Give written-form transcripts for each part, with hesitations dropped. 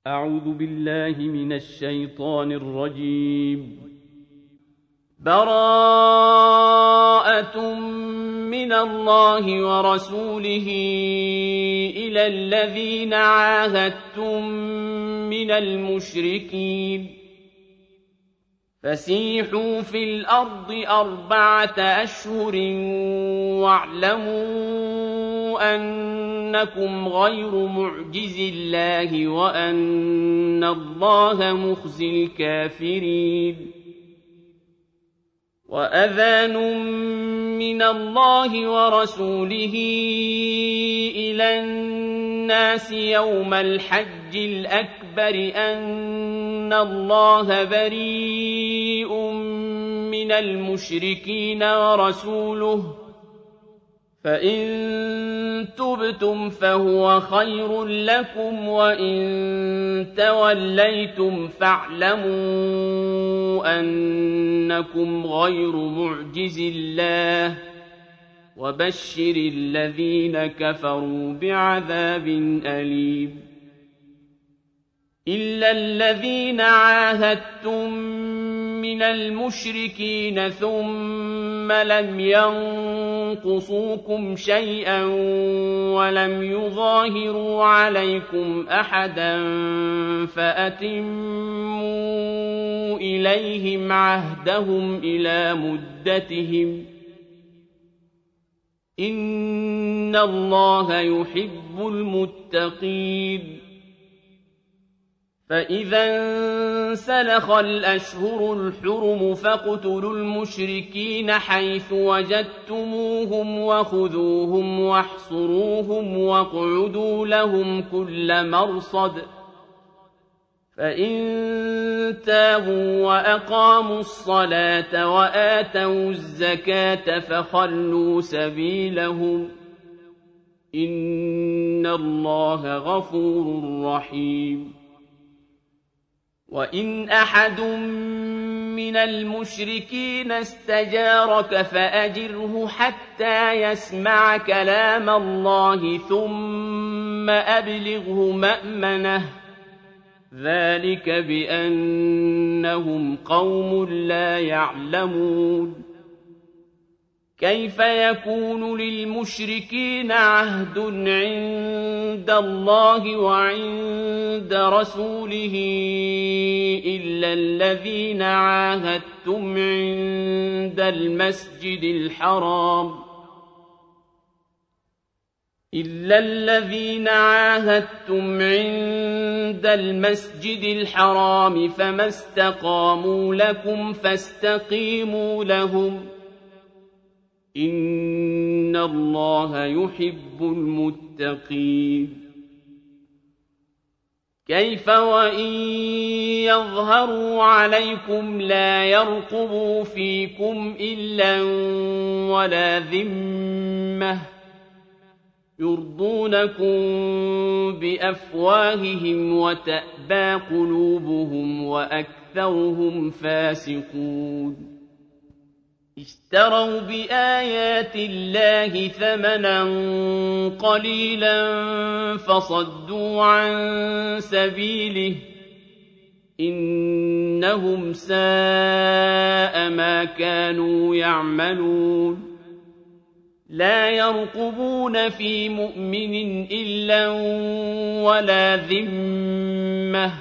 أعوذ بالله من الشيطان الرجيم. براءة من الله ورسوله إلى الذين عاهدتم من المشركين فسيحوا في الأرض 4 أشهر واعلموا أنكم غير معجز الله وأن الله مخزي الكافرين. وأذان من الله ورسوله إلى الناس يوم الحج الأكبر أن الله بريء من المشركين ورسوله فإن تبتم فهو خير لكم وإن توليتم فاعلموا أنكم غير معجز الله وبشر الذين كفروا بعذاب أليم. إلا الذين عاهدتم من المشركين ثم لم ينقصوكم شيئا ولم يظاهروا عليكم أحدا فأتموا إليهم عهدهم إلى مدتهم إن الله يحب المتقين. فإذا انسلخ الأشهر الحرم فاقتلوا المشركين حيث وجدتموهم وخذوهم واحصروهم واقعدوا لهم كل مرصد فإن تابوا وأقاموا الصلاة وآتوا الزكاة فخلوا سبيلهم إن الله غفور رحيم. وإن أحد من المشركين استجارك فأجره حتى يسمع كلام الله ثم أبلغه مأمنه ذلك بأنهم قوم لا يعلمون. كيف يكون للمشركين عهد عند الله وعند رسوله إلا الذين عاهدتم عند المسجد الحرام فما استقاموا لكم فاستقيموا لهم إن الله يحب المتقين. كيف وإن يظهروا عليكم لا يرقبوا فيكم إلا ولا ذمة يرضونكم بأفواههم وتأبى قلوبهم وأكثرهم فاسقون. اشتروا بآيات الله ثمنا قليلا فصدوا عن سبيله إنهم ساء ما كانوا يعملون. لا يرقبون في مؤمن إلا ولا ذمة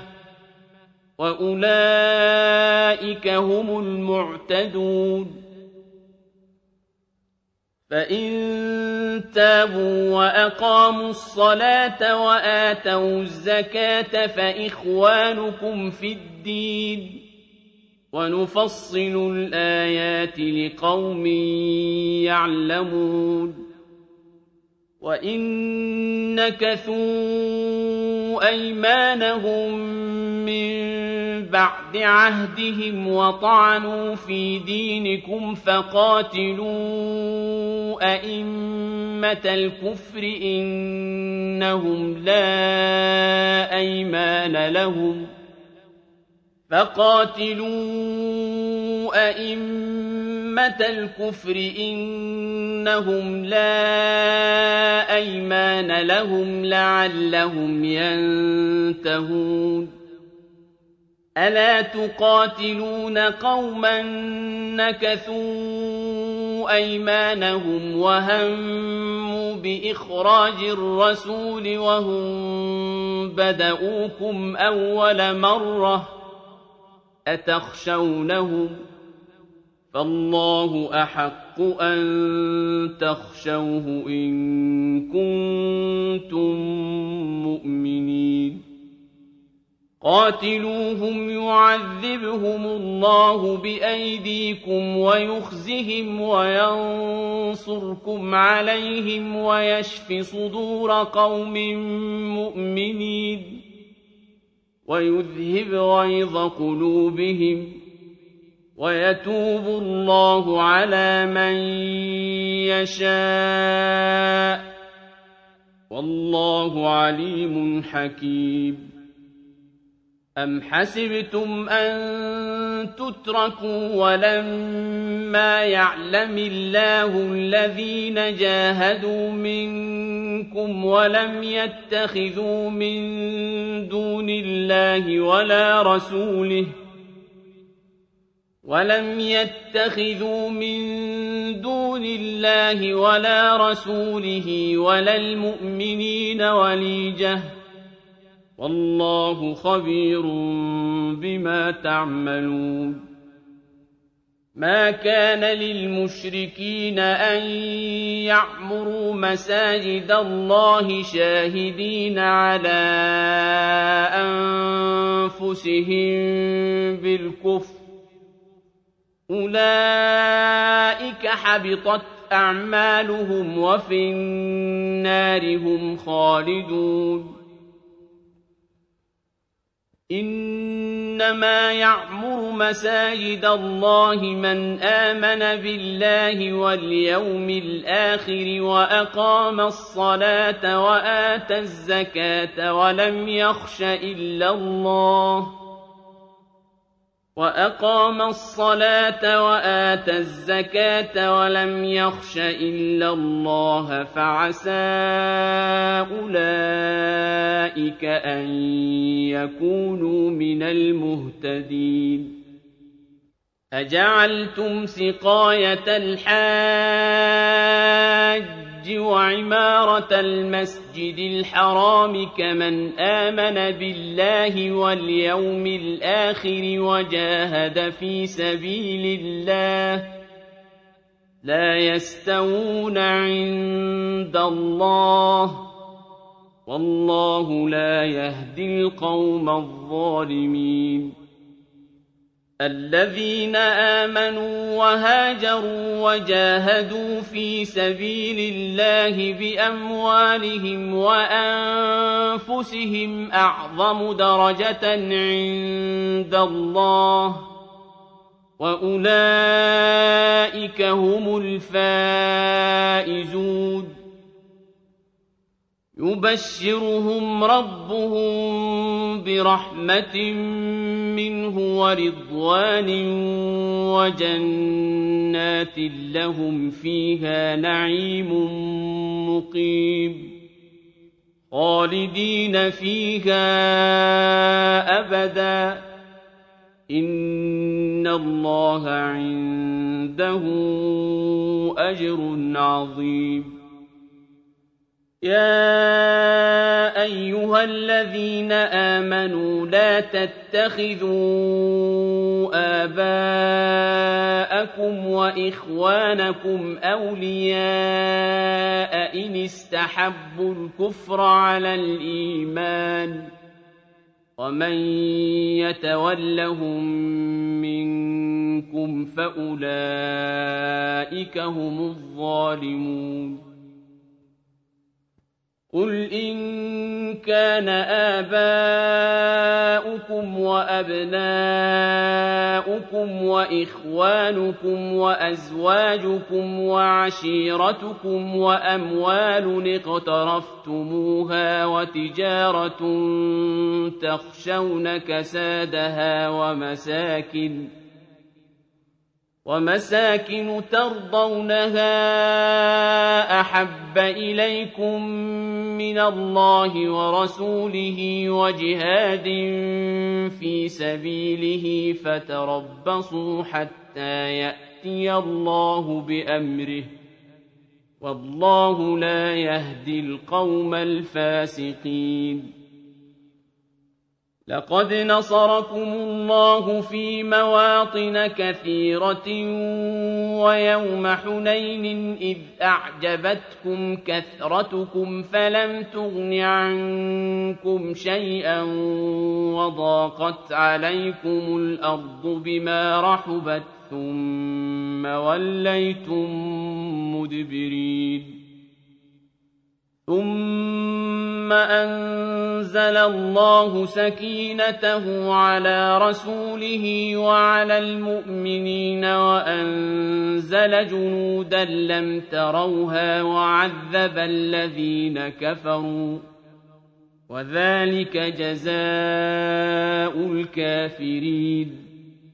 وأولئك هم المعتدون. فإن تابوا وأقاموا الصلاة وآتوا الزكاة فإخوانكم في الدين ونفصل الآيات لقوم يعلمون. وإن نكثوا أيمانهم من بعد عهدهم وطعنوا في دينكم فقاتلوا أئمة الكفر إنهم لا أيمان لهم فقاتلوا أئمة الكفر إنهم لا أيمان لهم لعلهم ينتهون ألا تقاتلون قوما نكثوا أيمانهم وهموا بإخراج الرسول وهم بدؤوكم أول مرة أتخشونهم فالله أحق أن تخشوه إن كنتم مؤمنين قاتلوهم يعذبهم الله بأيديكم ويخزهم وينصركم عليهم ويشف صدور قوم مؤمنين ويذهب غيظ قلوبهم ويتوب الله على من يشاء والله عليم حكيم أم حسبتم أن تتركوا ولما يعلم الله الذين جاهدوا منكم ولم يتخذوا من دون الله ولا رسوله ولا المؤمنين وليجة والله خبير بما تعملون ما كان للمشركين أن يعمروا مساجد الله شاهدين على أنفسهم بالكفر أولئك حبطت أعمالهم وفي النار هم خالدون إنما يعمر مساجد الله من آمن بالله واليوم الآخر وأقام الصلاة وآتى الزكاة ولم يخش إلا الله فعسى أولئك أن يكونوا من المهتدين أجعلتم سقاية الحاج وعمارة المسجد الحرام كمن آمن بالله واليوم الآخر وجاهد في سبيل الله لا يستوون عند الله والله لا يهدي القوم الظالمين الذين آمنوا وهاجروا وجاهدوا في سبيل الله بأموالهم وأنفسهم أعظم درجة عند الله وأولئك هم الفائزون يبشرهم ربهم برحمة منه ورضوان وجنات لهم فيها نعيم مقيم خالدين فيها أبدا إن الله عنده أجر عظيم يا أيها الذين آمنوا لا تتخذوا آباءكم وإخوانكم أولياء إن استحبوا الكفر على الإيمان ومن يتولهم منكم فأولئك هم الظالمون قل إن كان آباؤكم أبناؤكم وأبناؤكم وإخوانكم وأزواجكم وعشيرتكم وأموال اقترفتموها وتجارة تخشون كسادها ومساكن ترضونها أحب إليكم من الله ورسوله وجهاد في سبيله فتربصوا حتى يأتي الله بأمره والله لا يهدي القوم الفاسقين. لقد نصركم الله في مواطن كثيرة ويوم حنين إذ أعجبتكم كثرتكم فلم تغن عنكم شيئا وضاقت عليكم الأرض بما رحبت ثم وليتم مدبرين. ثم أنزل الله سكينته على رسوله وعلى المؤمنين وأنزل جنودا لم تروها وعذب الذين كفروا وذلك جزاء الكافرين.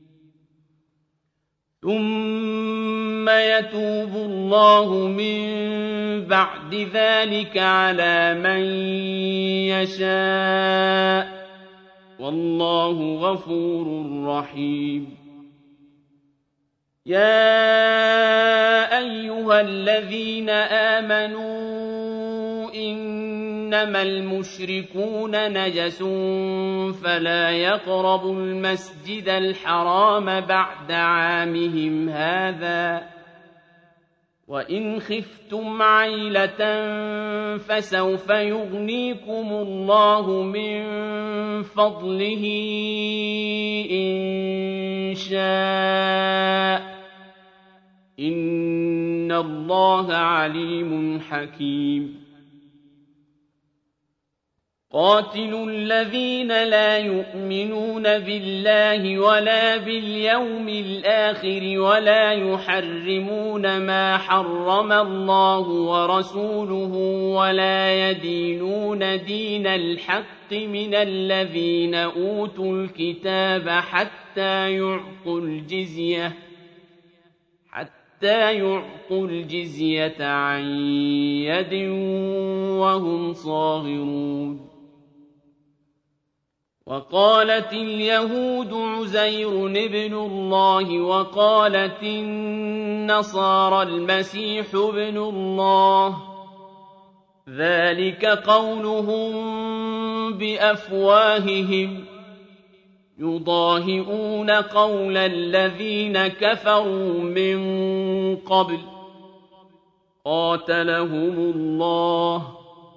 ثم يتوب الله من بعد ذلك على من يشاء والله غفور رحيم. يا أيها الذين آمنوا إنما المشركون نجس فلا يقربوا المسجد الحرام بعد عامهم هذا وإن خفتم عيلة فسوف يغنيكم الله من فضله إن شاء إن الله عليم حكيم. قاتلوا الذين لا يؤمنون بالله ولا باليوم الآخر ولا يحرمون ما حرم الله ورسوله ولا يدينون دين الحق من الذين أوتوا الكتاب حتى يعطوا الجزية عن يد وهم صاغرون. وقالت اليهود عزير ابن الله وقالت النصارى المسيح ابن الله ذلك قولهم بأفواههم يضاهئون قول الذين كفروا من قبل قاتلهم الله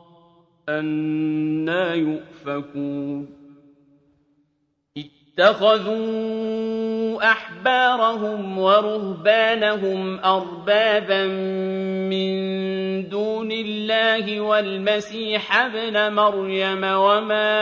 أنى يؤفكون. اتخذوا أحبارهم ورهبانهم أربابا من دون الله والمسيح ابن مريم وما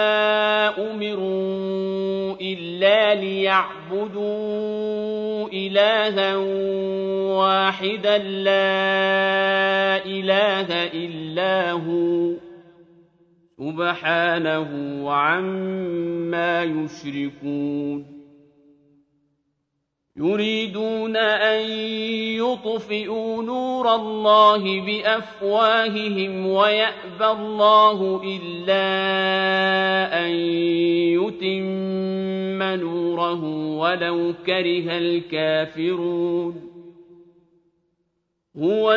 أمروا إلا ليعبدوا إلها واحدا لا إله إلا هو سبحانه عما يشركون. يريدون أن يطفئوا نور الله بأفواههم ويأبى الله إلا أن يتم نوره ولو كره الكافرون. هو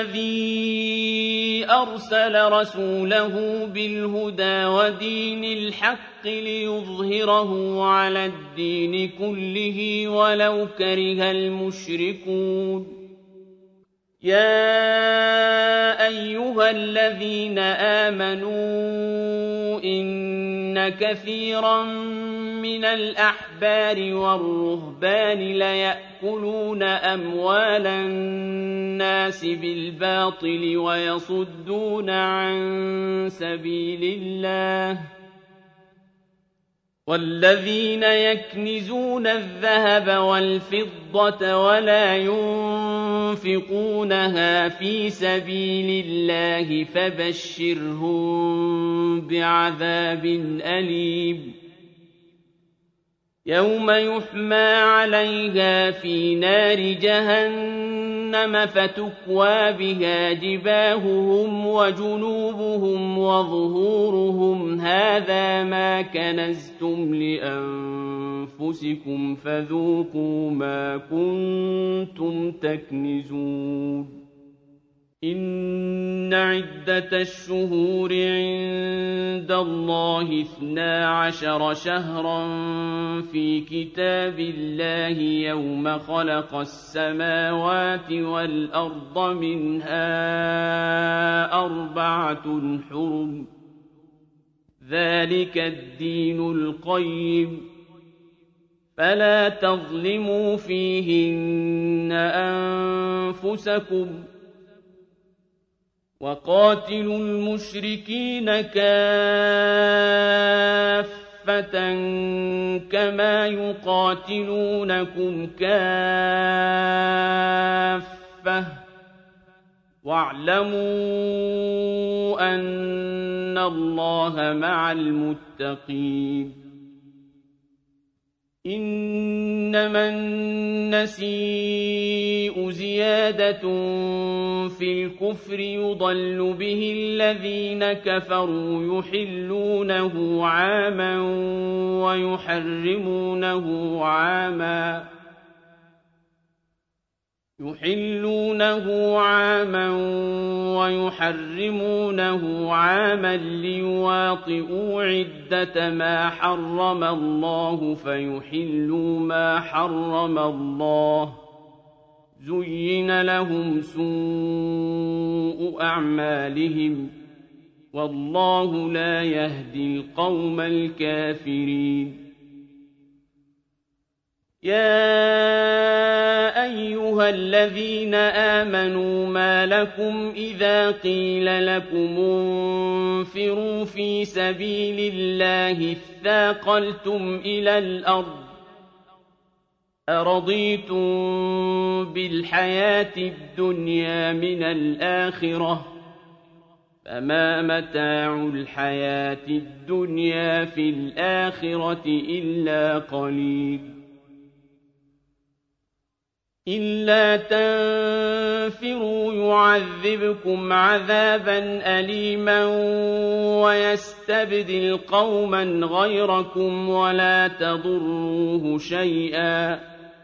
الذي أرسل رسوله بالهدى ودين الحق ليظهره على الدين كله ولو كره المشركون. يا أيها الذين آمنوا إن كثيرا من الأحبار والرهبان ليأكلون أموال الناس بالباطل ويصدون عن سبيل الله والذين يكنزون الذهب والفضة ولا ينفقونها في سبيل الله فبشرهم بعذاب أليم يوم يحمى عليها في نار جهنم فتكوى بها جباههم وجنوبهم وظهورهم هذا ما كنزتم لأنفسكم فذوقوا ما كنتم تكنزون إن عدة الشهور عند الله 12 شهرا في كتاب الله يوم خلق السماوات والأرض منها 4 حرم ذلك الدين القيم فلا تظلموا فيهن أنفسكم وقاتلوا المشركين كافة كما يقاتلونكم كافة واعلموا أن الله مع المتقين إنما النسيء زيادة في الكفر يضل به الذين كفروا يحلونه عاما ويحرمونه عاما ليواطئوا عدة ما حرم الله فيحلوا ما حرم الله زين لهم سوء أعمالهم والله لا يهدي القوم الكافرين يا أيها الذين آمنوا ما لكم إذا قيل لكم انفروا في سبيل الله اثاقلتم إلى الأرض أرضيتم بالحياة الدنيا من الآخرة فما متاع الحياة الدنيا في الآخرة إلا قليل إلا تنفروا يعذبكم عذابا أليما ويستبدل قوما غيركم ولا تضروه شيئا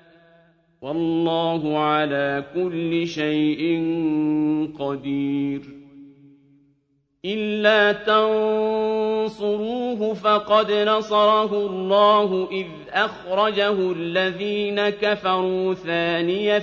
والله على كل شيء قدير إلا تنصروه فقد نصره الله إذ أخرجه الذين كفروا ثاني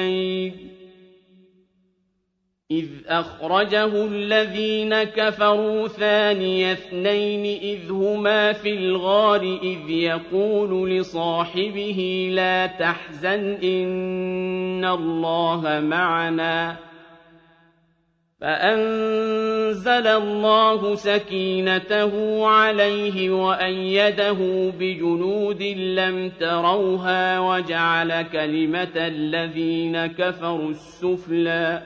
اثنين إذ هما في الغار إذ يقول لصاحبه لا تحزن إن الله معنا فأنزل الله سكينته عليه وأيده بجنود لم تروها وجعل كلمة الذين كفروا السفلى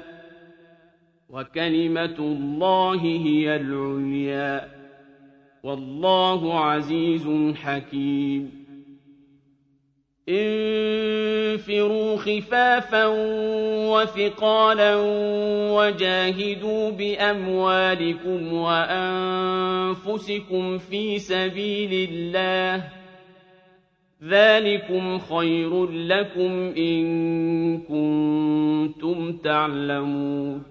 وكلمة الله هي العليا والله عزيز حكيم انفروا خفافا وثقالا وجاهدوا بأموالكم وأنفسكم في سبيل الله ذلكم خير لكم إن كنتم تعلمون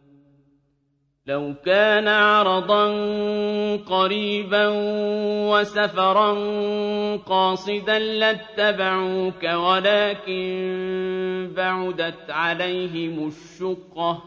لو كان عرضا قريبا وسفرا قاصدا لاتبعوك ولكن بعدت عليهم الشقة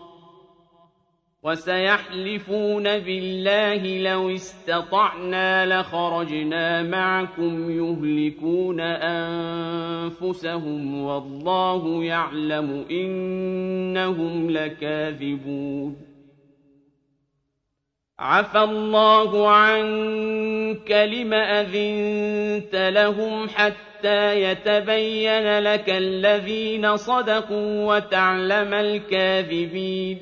وسيحلفون بالله لو استطعنا لخرجنا معكم يهلكون أنفسهم والله يعلم إنهم لكاذبون عفى الله عنك لم أذنت لهم حتى يتبين لك الذين صدقوا وتعلم الكاذبين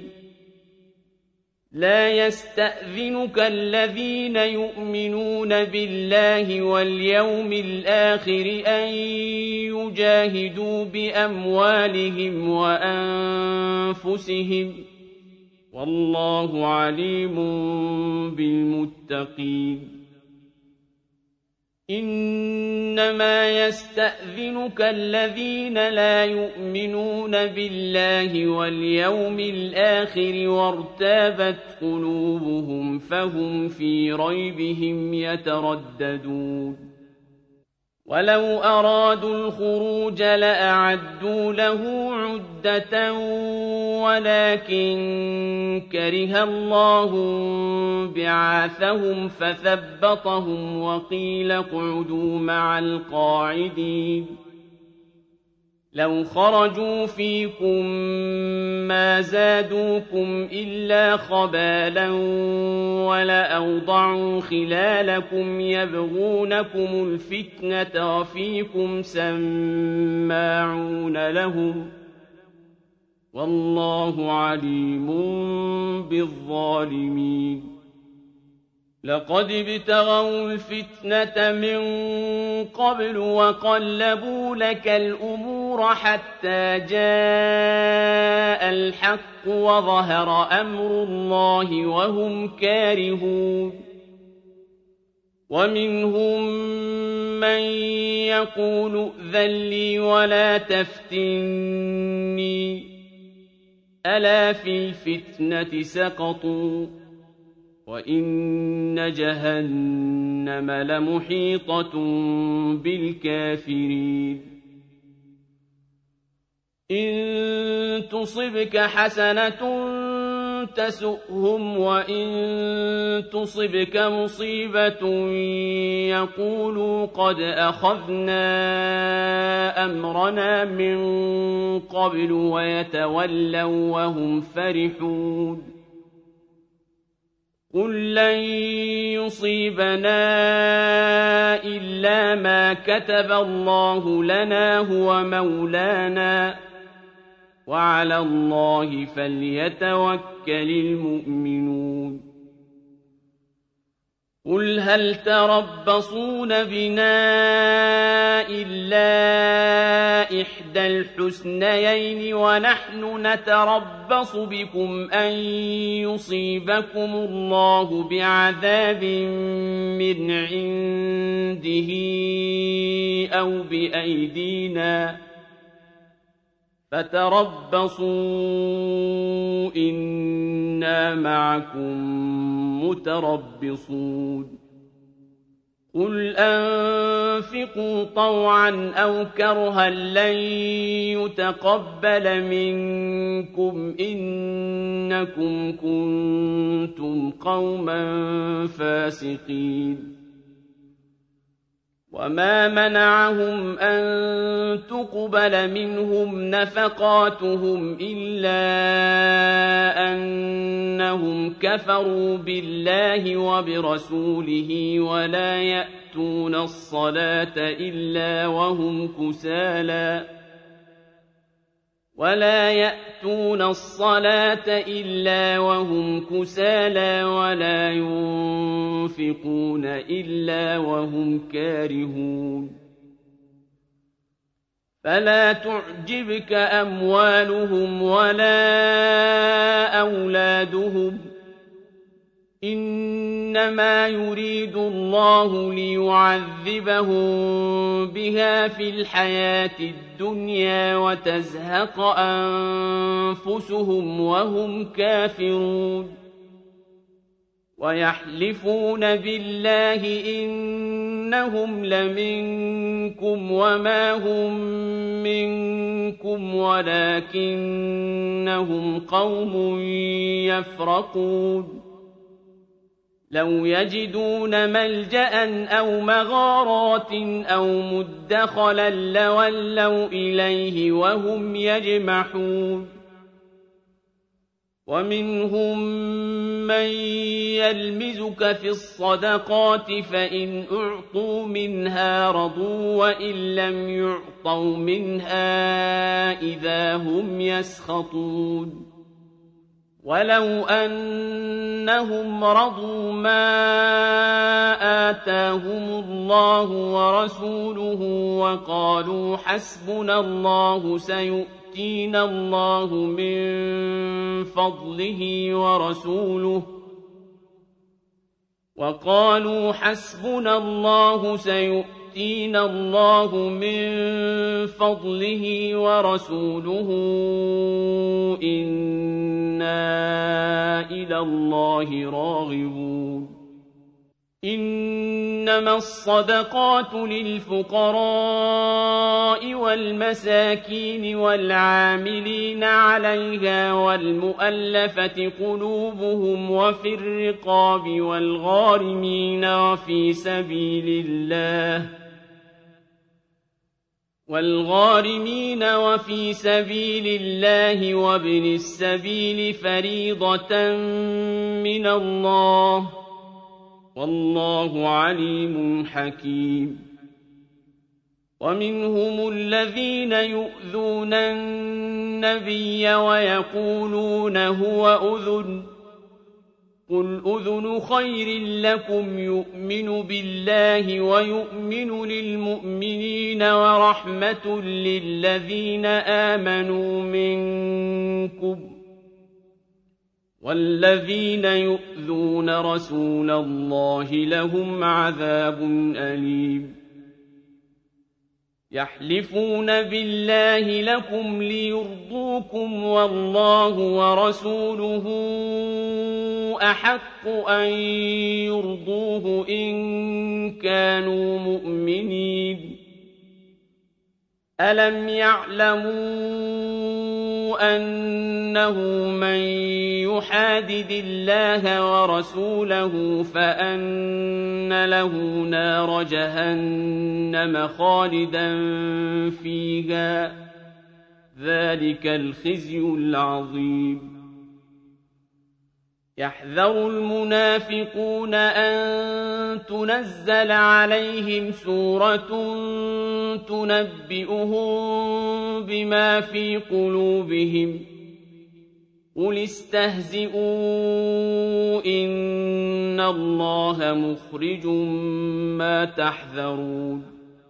لا يستأذنك الذين يؤمنون بالله واليوم الآخر أن يجاهدوا بأموالهم وأنفسهم والله عليم بالمتقين إنما يستأذنك الذين لا يؤمنون بالله واليوم الآخر وارتابت قلوبهم فهم في ريبهم يترددون ولو أرادوا الخروج لأعدوا له عدة ولكن كره الله بعاثهم فثبطهم وقيل اقعدوا مع القاعدين لو خرجوا فيكم ما زادوكم إلا خبالا ولأوضعوا خلالكم يبغونكم الفتنة وفيكم سماعون لهم والله عليم بالظالمين لقد ابتغوا الفتنة من قبل وقلبوا لك الأمور حتى جاء الحق وظهر أمر الله وهم كارهون ومنهم من يقول ائذن لي ولا تفتني ألا في الفتنة سقطوا وإن جهنم لمحيطة بالكافرين إن تصبك حسنة تسؤهم وإن تصبك مصيبة يقولوا قد أخذنا أمرنا من قبل ويتولوا وهم فرحون قل لن يصيبنا إلا ما كتب الله لنا هو مولانا وعلى الله فليتوكل المؤمنون قل هل تربصون بنا إلا إحدى الحسنيين ونحن نتربص بكم أن يصيبكم الله بعذاب من عنده أو بأيدينا فتربصوا إنا معكم متربصون قل أنفقوا طوعا أو كرها لن يتقبل منكم إنكم كنتم قوما فاسقين وما منعهم أن تقبل منهم نفقاتهم إلا أنهم كفروا بالله وبرسوله ولا يأتون الصلاة إلا وهم كسالى ولا ينفقون إلا وهم كارهون فلا تعجبك أموالهم ولا أولادهم إنما يريد الله ليعذبهم بها في الحياة الدنيا وتزهق أنفسهم وهم كافرون ويحلفون بالله إنهم لمنكم وما هم منكم ولكنهم قوم يفرقون لو يجدون ملجأ أو مغارات أو مدخلا لولوا إليه وهم يجمحون ومنهم من يلمزك في الصدقات فإن أعطوا منها رضوا وإن لم يعطوا منها إذا هم يسخطون ولو أنهم رضوا ما آتاهم الله ورسوله وقالوا حسبنا الله سيؤتينا الله من فضله ورسوله إنا إلى الله راغبون إنما الصدقات للفقراء والمساكين والعاملين عليها والمؤلفة قلوبهم وفي الرقاب والغارمين وفي سبيل الله وابن السبيل فريضة من الله والله عليم حكيم ومنهم الذين يؤذون النبي ويقولون هو أذن قل أذن خير لكم يؤمن بالله ويؤمن للمؤمنين ورحمة للذين آمنوا منكم والذين يؤذون رسول الله لهم عذاب أليم يحلفون بالله لكم ليرضوكم والله ورسوله أحق أن يرضوه إن كانوا مؤمنين ألم يعلموا أنه من يحادد الله ورسوله فأن له نار جهنم خالدا فيها ذلك الخزي العظيم يحذر المنافقون أن تنزل عليهم سورة تنبئهم بما في قلوبهم قل استهزئوا إن الله مخرج ما تحذرون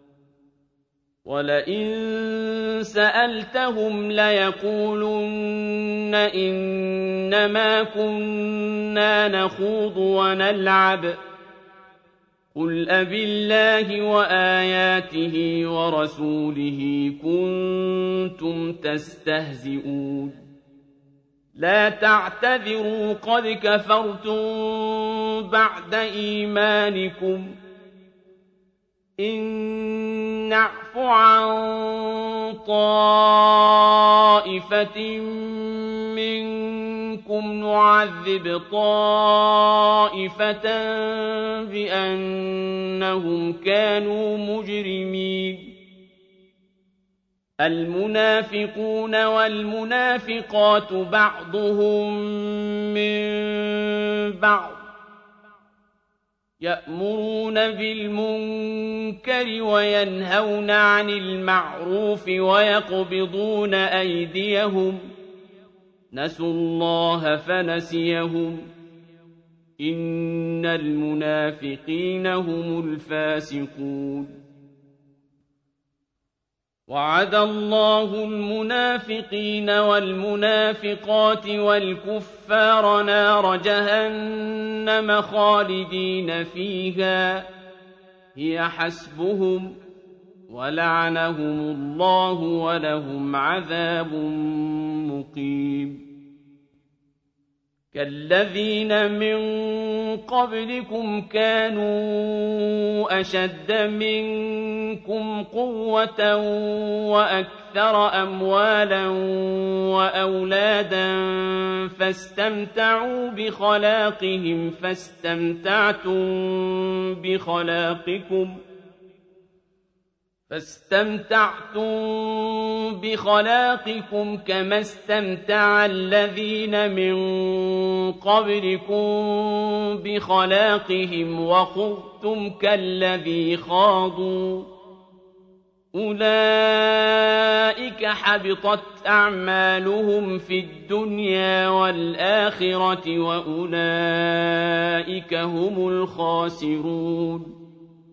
ولئن سألتهم ليقولن إنما كنا نخوض ونلعب قل أبالله وآياته ورسوله كنتم تستهزئون لا تعتذروا قد كفرتم بعد إيمانكم إن نعف عن طائفة منكم نعذب طائفة بأنهم كانوا مجرمين المنافقون والمنافقات بعضهم من بعض يأمرون بالمنكر وينهون عن المعروف ويقبضون أيديهم نسوا الله فنسيهم إن المنافقين هم الفاسقون وعد الله المنافقين والمنافقات والكفار نار جهنم خالدين فيها هي حسبهم ولعنهم الله ولهم عذاب مقيم كالذين من قبلكم كانوا أشد منكم قوة وأكثر أموالا وأولادا فاستمتعوا بخلاقهم فاستمتعتم بخلاقكم كما استمتع الذين من قبلكم بخلاقهم وخضتم كالذي خاضوا أولئك حبطت أعمالهم في الدنيا والآخرة وأولئك هم الخاسرون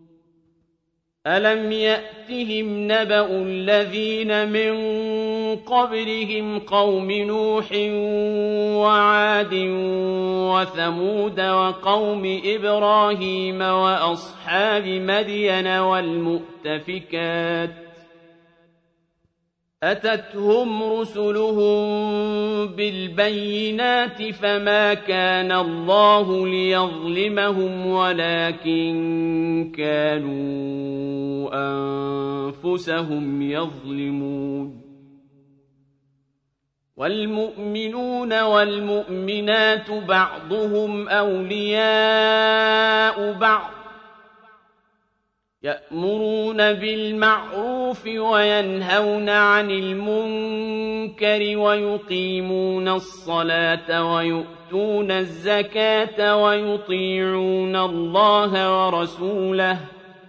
ألم يأتهم نبأ الذين من قبلهم قوم نوح وعاد وثمود وقوم إبراهيم وأصحاب مدين والمؤتفكات أتتهم رسلهم بالبينات فما كان الله ليظلمهم ولكن كانوا أنفسهم يظلمون والمؤمنون والمؤمنات بعضهم أولياء بعض يأمرون بالمعروف وينهون عن المنكر ويقيمون الصلاة ويؤتون الزكاة ويطيعون الله ورسوله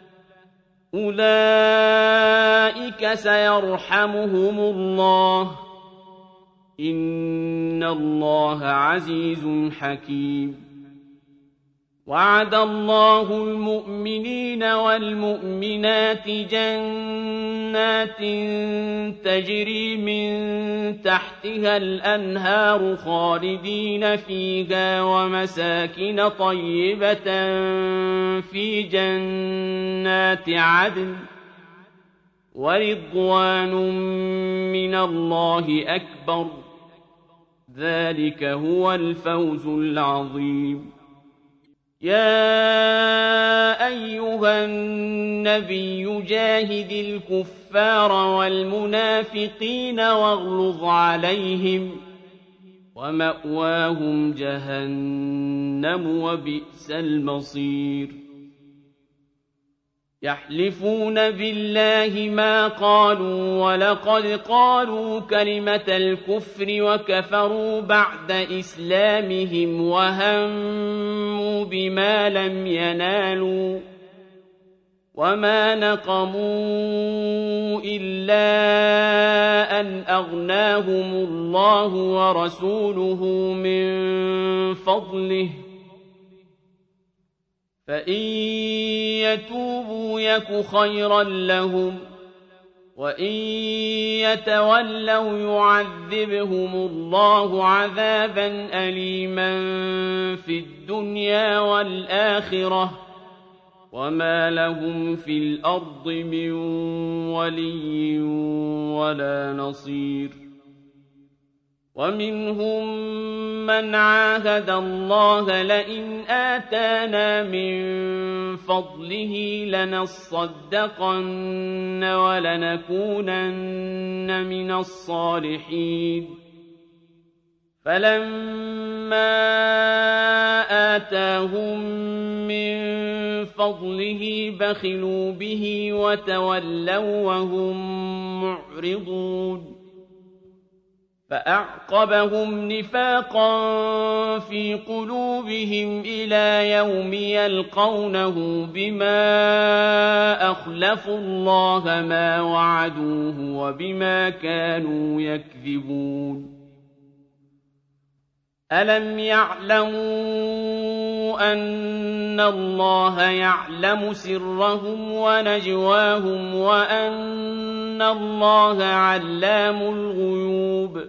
أولئك سيرحمهم الله إن الله عزيز حكيم وعد الله المؤمنين والمؤمنات جنات تجري من تحتها الأنهار خالدين فيها ومساكن طيبة في جنات عدن ورضوان من الله أكبر ذلك هو الفوز العظيم يا أيها النبي جاهد الكفار والمنافقين واغلظ عليهم ومأواهم جهنم وبئس المصير يحلفون بالله ما قالوا ولقد قالوا كلمة الكفر وكفروا بعد إسلامهم وهموا بما لم ينالوا وما نقموا إلا أن أغناهم الله ورسوله من فضله فإن يتوبوا يك خيرا لهم وإن يتولوا يعذبهم الله عذابا أليما في الدنيا والآخرة وما لهم في الأرض من ولي ولا نصير ومنهم من عاهد الله لئن آتانا من فضله لنصدقن ولنكونن من الصالحين فلما آتاهم من فضله بخلوا به وتولوا وهم معرضون فأعقبهم نفاقا في قلوبهم إلى يوم يلقونه بما أخلفوا الله ما وعدوه وبما كانوا يكذبون ألم يعلموا أن الله يعلم سرهم ونجواهم وأن الله علام الغيوب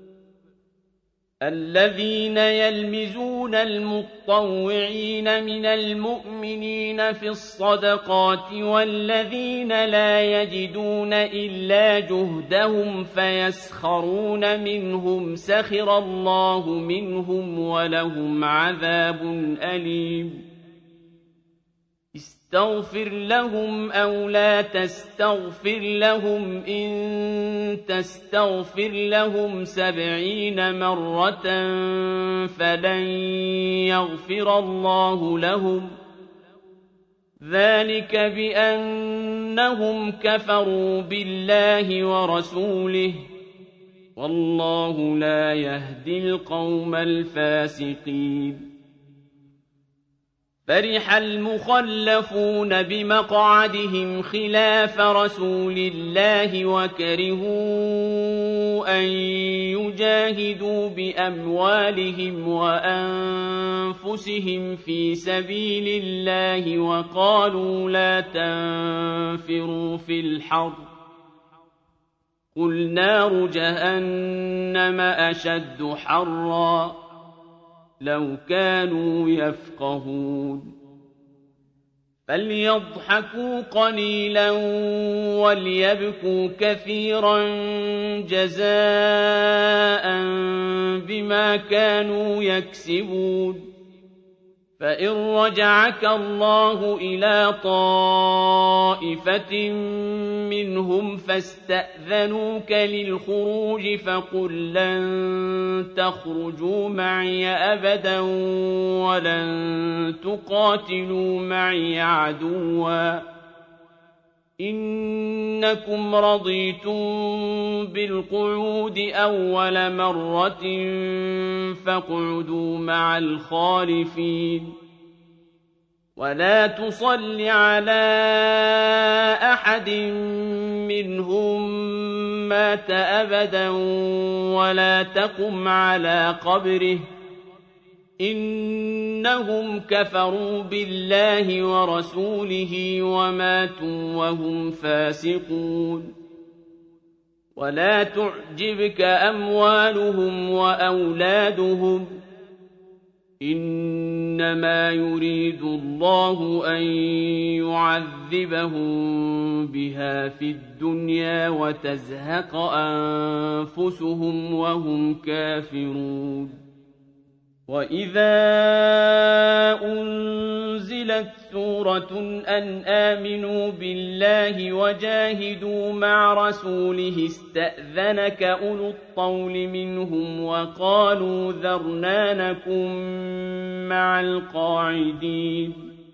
الذين يلمزون المطوعين من المؤمنين في الصدقات والذين لا يجدون إلا جهدهم فيسخرون منهم سخر الله منهم ولهم عذاب أليم استغفر لهم أو لا تستغفر لهم إن تستغفر لهم 70 مرة فلن يغفر الله لهم ذلك بأنهم كفروا بالله ورسوله والله لا يهدي القوم الفاسقين فرح المخلفون بمقعدهم خلاف رسول الله وكرهوا أن يجاهدوا بأموالهم وأنفسهم في سبيل الله وقالوا لا تنفروا في الحر قل نار جهنم أشد حرًّا لو كانوا يفقهون فليضحكوا قليلا وليبكوا كثيرا جزاء بما كانوا يكسبون فإن رجعك الله إلى طائفة منهم فاستأذنوك للخروج فقل لن تخرجوا معي أبدا ولن تقاتلوا معي عدوا إنكم رضيتم بالقعود أول مرة فاقعدوا مع الخالفين ولا تصل على أحد منهم مات أبدا ولا تقم على قبره إنهم كفروا بالله ورسوله وماتوا وهم فاسقون ولا تعجبك أموالهم وأولادهم إنما يريد الله أن يعذبهم بها في الدنيا وتزهق أنفسهم وهم كافرون وإذا أنزلت سورة أن آمنوا بالله وجاهدوا مع رسوله استأذنك أولو الطول منهم وقالوا ذرنا نكن مع القاعدين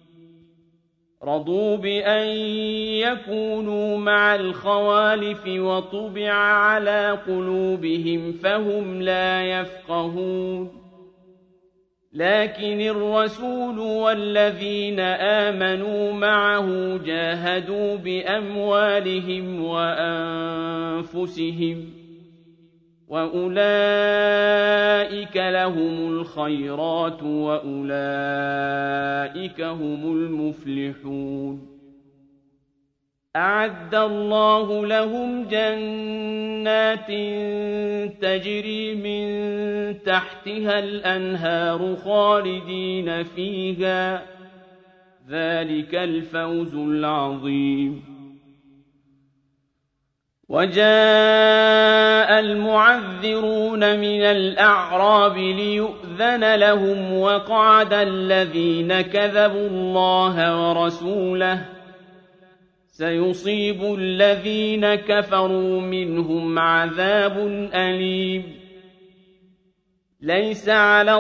رضوا بأن يكونوا مع الخوالف وطبع على قلوبهم فهم لا يفقهون لكن الرسول والذين آمنوا معه جاهدوا بأموالهم وأنفسهم وأولئك لهم الخيرات وأولئك هم المفلحون أعد الله لهم جنات تجري من تحتها الأنهار خالدين فيها ذلك الفوز العظيم وجاء المعذرون من الأعراب ليؤذن لهم وقعد الذين كذبوا الله ورسوله سيصيب الذين كفروا منهم عذاب أليم ليس على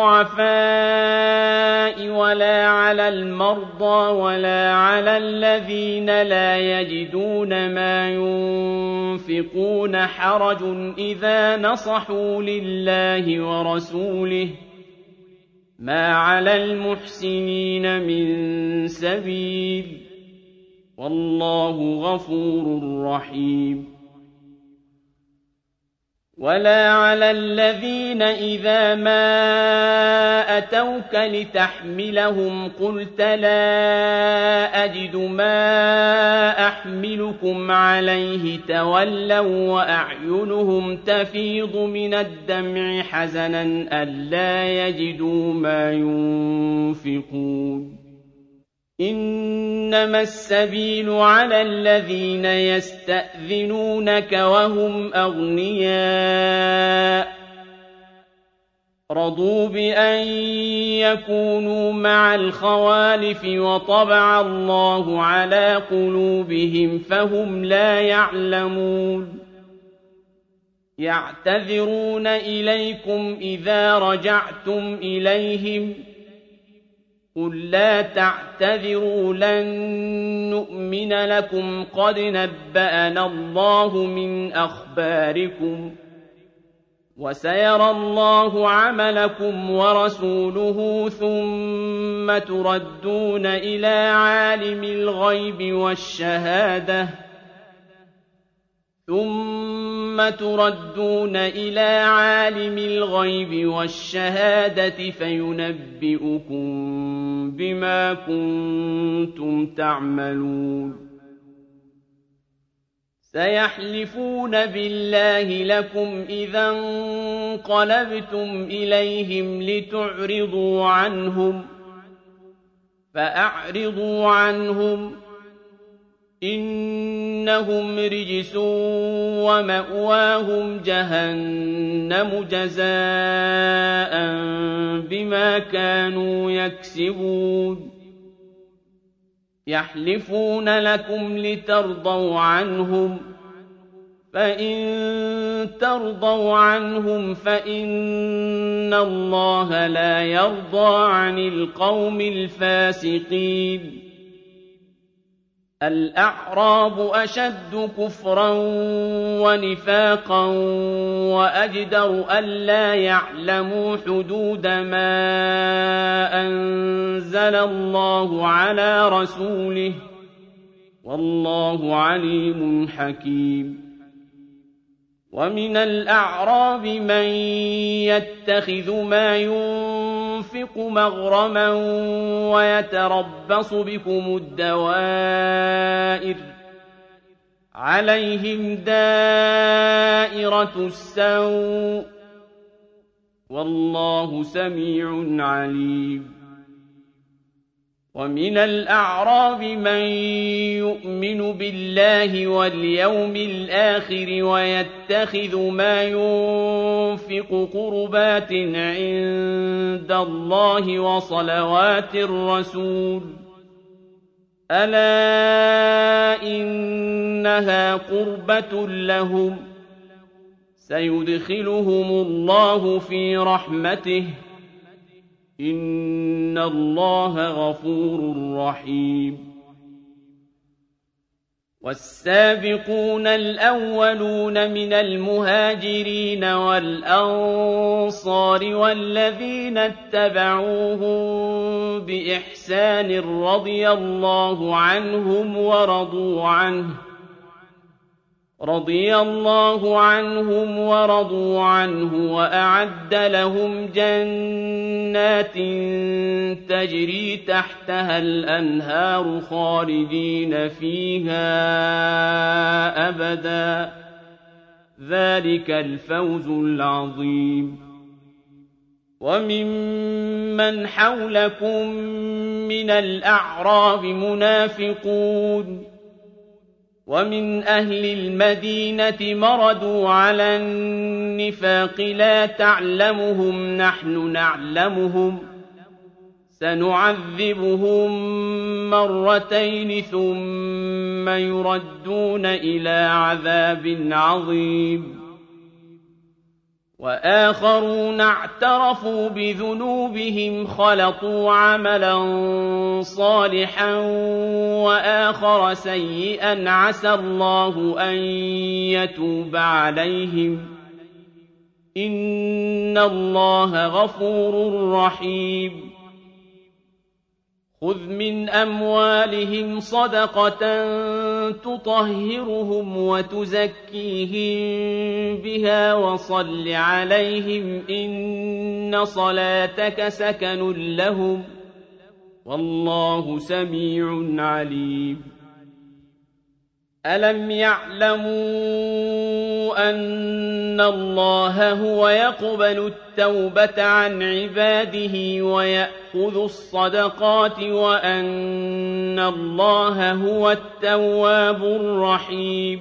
الضعفاء ولا على المرضى ولا على الذين لا يجدون ما ينفقون حرج إذا نصحوا لله ورسوله ما على المحسنين من سبيل والله غفور رحيم ولا على الذين إذا ما أتوك لتحملهم قلت لا أجد ما أحملكم عليه تولوا وأعينهم تفيض من الدمع حزنا ألا يجدوا ما ينفقون إنما السبيل على الذين يستأذنونك وهم أغنياء رضوا بأن يكونوا مع الخوالف وطبع الله على قلوبهم فهم لا يعلمون يعتذرون إليكم إذا رجعتم إليهم قل لا تعتذروا لن نؤمن لكم قد نبأنا الله من أخباركم وسيرى الله عملكم ورسوله ثم تردون إلى عالم الغيب والشهادة فينبئكم بما كنتم تعملون سيحلفون بالله لكم إذا انقلبتم إليهم لتعرضوا عنهم فأعرضوا عنهم إنهم رجس ومأواهم جهنم جزاء بما كانوا يكسبون يحلفون لكم لترضوا عنهم فإن ترضوا عنهم فإن الله لا يرضى عن القوم الفاسقين الأعراب أشد كفرا ونفاقا وأجدر ألا يعلموا حدود ما أنزل الله على رسوله والله عليم حكيم ومن الأعراب من يتخذ ما ينفق مغرما ويتربص بكم الدوائر عليهم دائرة السوء والله سميع عليم ومن الأعراب من يؤمن بالله واليوم الآخر ويتخذ ما ينفق قربات عند الله وصلوات الرسول ألا إنها قربة لهم سيدخلهم الله في رحمته إن الله غفور رحيم والسابقون الأولون من المهاجرين والأنصار والذين اتبعوهم بإحسان رضي الله عنهم ورضوا عنه وأعد لهم جنات تجري تحتها الأنهار خالدين فيها أبدا ذلك الفوز العظيم وممن حولكم من الأعراب منافقون ومن أهل المدينة مردوا على النفاق لا تعلمهم نحن نعلمهم سنعذبهم مرتين ثم يردون إلى عذاب عظيم وآخرون اعترفوا بذنوبهم خلطوا عملا صالحا وآخر سيئا عسى الله أن يتوب عليهم إن الله غفور رحيم خذ من أموالهم صدقة تطهرهم وتزكيهم بها وصل عليهم إن صلاتك سكن لهم والله سميع عليم ألم يعلموا أن الله هو يقبل التوبة عن عباده ويأخذ الصدقات وأن الله هو التواب الرحيم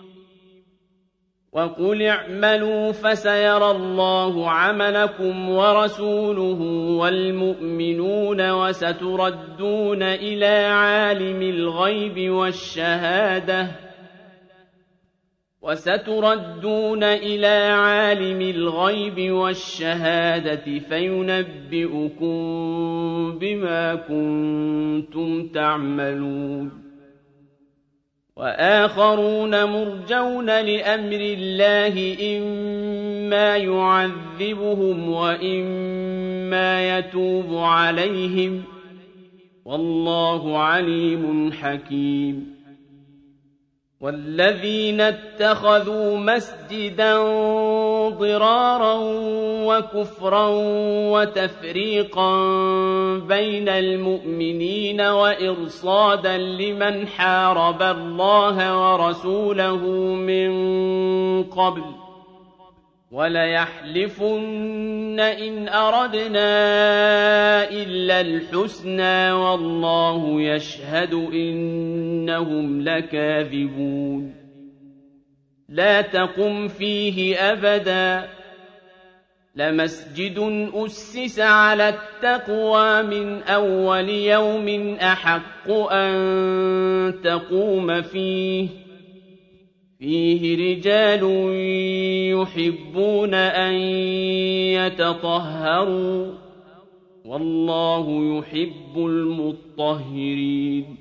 وقل اعملوا فسيرى الله عملكم ورسوله والمؤمنون وستردون إلى عالم الغيب والشهادة وستردون إلى عالم الغيب والشهادة فينبئكم بما كنتم تعملون وآخرون مرجون لأمر الله إما يعذبهم وإما يتوب عليهم والله عليم حكيم والذين اتخذوا مسجدا ضرارا وكفرا وتفريقا بين المؤمنين وإرصادا لمن حارب الله ورسوله من قبل وليحلفن إن أردنا إلا الحسنى والله يشهد إنهم لكاذبون لا تقم فيه أبدا لمسجد أسس على التقوى من أول يوم أحق أن تقوم فيه رجال يحبون أن يتطهروا والله يحب المطهرين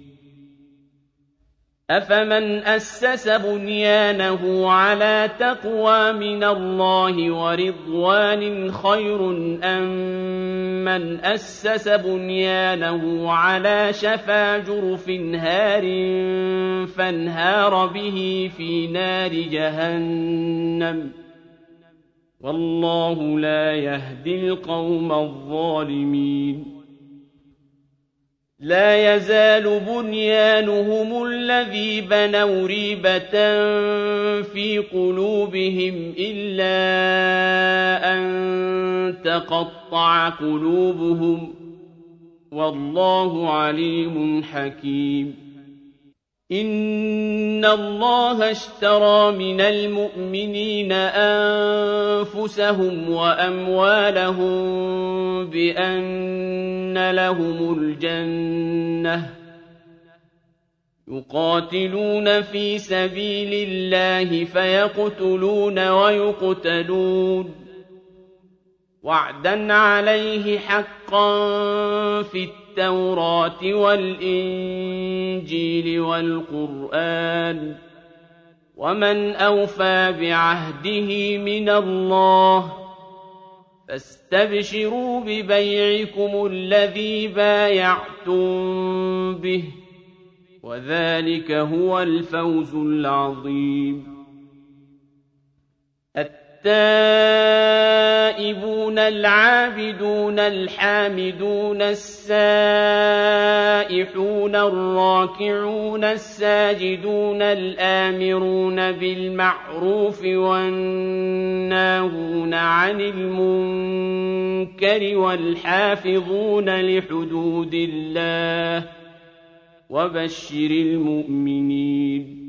أفمن أسس بنيانه على تقوى من الله ورضوان خير أم من أسس بنيانه على شفا جرف هار فانهار به في نار جهنم والله لا يهدي القوم الظالمين لا يزال بنيانهم الذي بنوا ريبة في قلوبهم إلا أن تقطع قلوبهم والله عليم حكيم إن الله اشترى من المؤمنين أنفسهم وأموالهم بأن لهم الجنة يقاتلون في سبيل الله فيقتلون ويقتلون وعدا عليه حقا في التوراة والإنجيل والقرآن ومن أوفى بعهده من الله فاستبشروا ببيعكم الذي بايعتم به وذلك هو الفوز العظيم التائبون العابدون الحامدون السائحون الراكعون الساجدون الآمرون بالمعروف والناهون عن المنكر والحافظون لحدود الله وبشر المؤمنين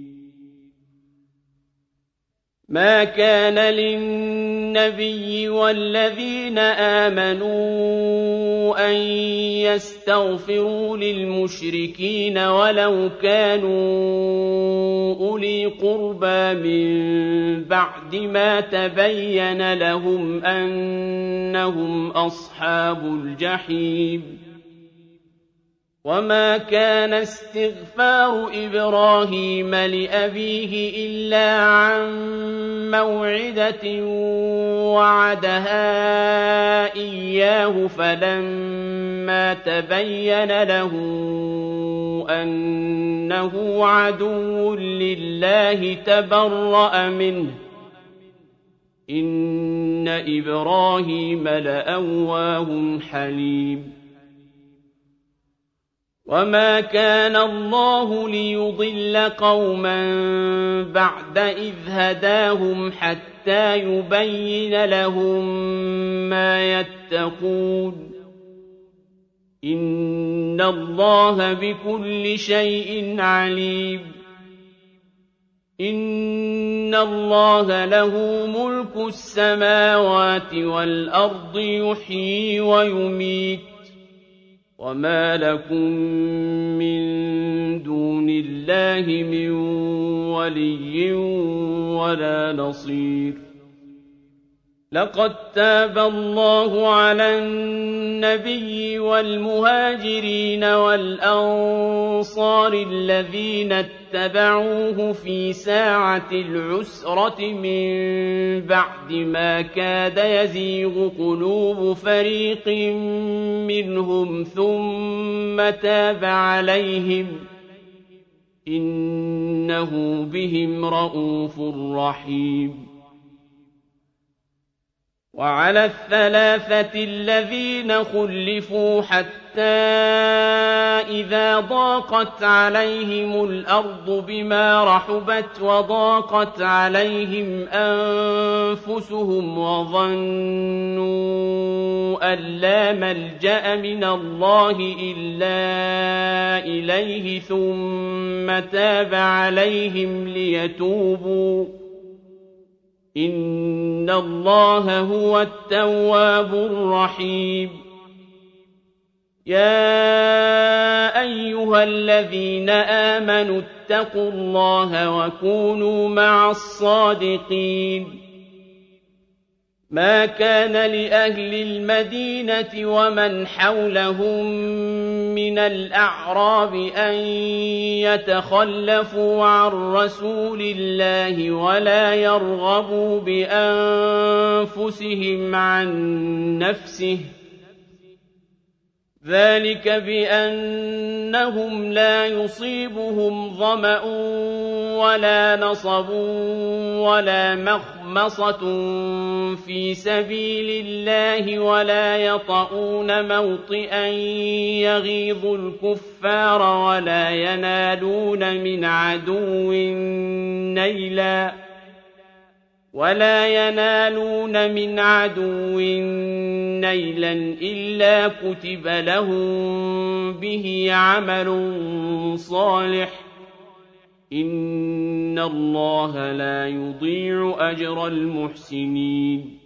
ما كان للنبي والذين آمنوا أن يستغفروا للمشركين ولو كانوا أولي قربى من بعد ما تبين لهم أنهم أصحاب الجحيم وما كان استغفار إبراهيم لأبيه إلا عن موعدة وعدها إياه فلما تبين له أنه عدو لله تبرأ منه إن إبراهيم لأواه حليم وما كان الله ليضل قوما بعد إذ هداهم حتى يبين لهم ما يتقون إن الله بكل شيء عليم إن الله له ملك السماوات والأرض يحيي ويميت وما لكم من دون الله من ولي ولا نصير. لقد تاب الله على النبي والمهاجرين والأنصار الذين اتبعوه في ساعة العسرة من بعد ما كاد يزيغ قلوب فريق منهم ثم تاب عليهم إنه بهم رءوف رحيم. وعلى الثلاثة الذين خلفوا حتى إذا ضاقت عليهم الأرض بما رحبت وضاقت عليهم أنفسهم وظنوا أن لا ملجأ من الله إلا إليه ثم تاب عليهم ليتوبوا إن الله هو التواب الرحيم. يا أيها الذين آمنوا اتقوا الله وكونوا مع الصادقين. ما كان لأهل المدينة ومن حولهم من الأعراب أن يتخلفوا عن رسول الله ولا يرغبوا بأنفسهم عن نفسه ذلك بأنهم لا يصيبهم ظمأ ولا نصب ولا مخمصة في سبيل الله ولا يطؤون موطئا يغيظ الكفار ولا ينالون من عدو نيلا إلا كتب لهم به عمل صالح إن الله لا يضيع أجر المحسنين.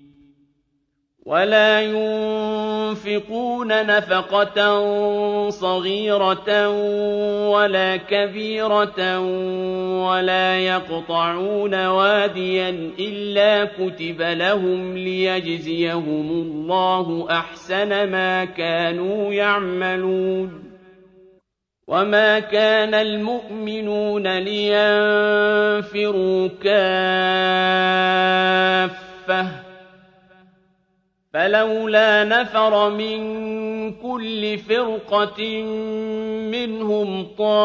ولا ينفقون نفقة صغيرة ولا كبيرة ولا يقطعون واديا إلا كتب لهم ليجزيهم الله أحسن ما كانوا يعملون. وما كان المؤمنون لينفروا كافة فلولا نفر من كل فرقة منهم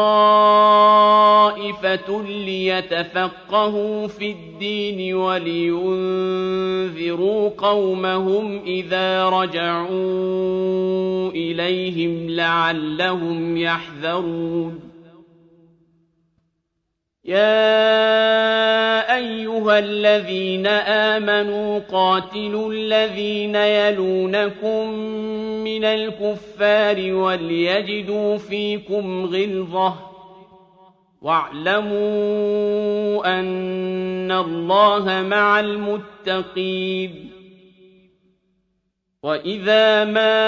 طائفة ليتفقهوا في الدين ولينذروا قومهم إذا رجعوا إليهم لعلهم يحذرون. يا أيها الذين آمنوا قاتلوا الذين يلونكم من الكفار وليجدوا فيكم غلظة واعلموا أن الله مع المتقين. وإذا ما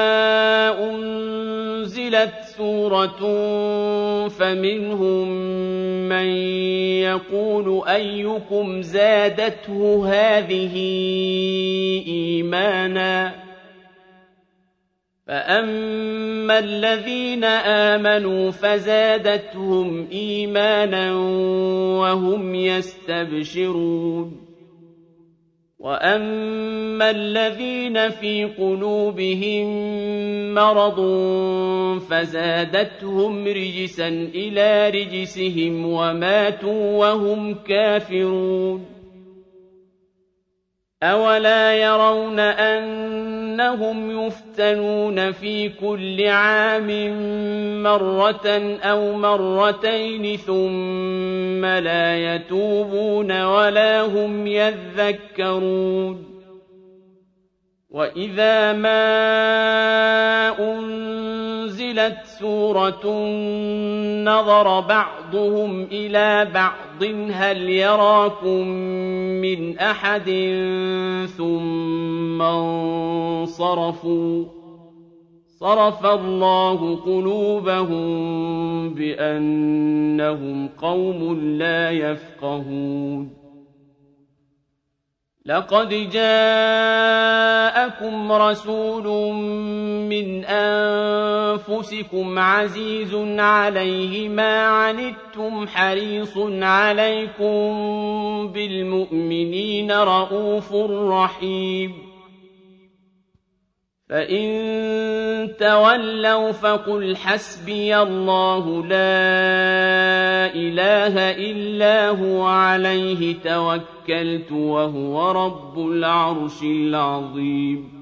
أنزلت سورة فمنهم من يقول أيكم زادته هذه إيمانا فأما الذين آمنوا فزادتهم إيمانا وهم يستبشرون. وأما الذين في قلوبهم مرض فزادتهم رجسا إلى رجسهم وماتوا وهم كافرون. أولا يرون أنهم يفتنون في كل عام مرة أو مرتين ثم لا يتوبون ولا هم يذكرون. وإذا ما أنزلت سورة نظر بعضهم إلى بعض هل يراكم من أحد ثم انصرفوا صرف الله قلوبهم بأنهم قوم لا يفقهون لقد جاءكم رسول من أنفسكم عزيز عليه ما عنتم حريص عليكم بالمؤمنين رءوف رحيم فإن تولوا فقل حسبي الله لا إله إلا هو عليه توكلت وهو رب العرش العظيم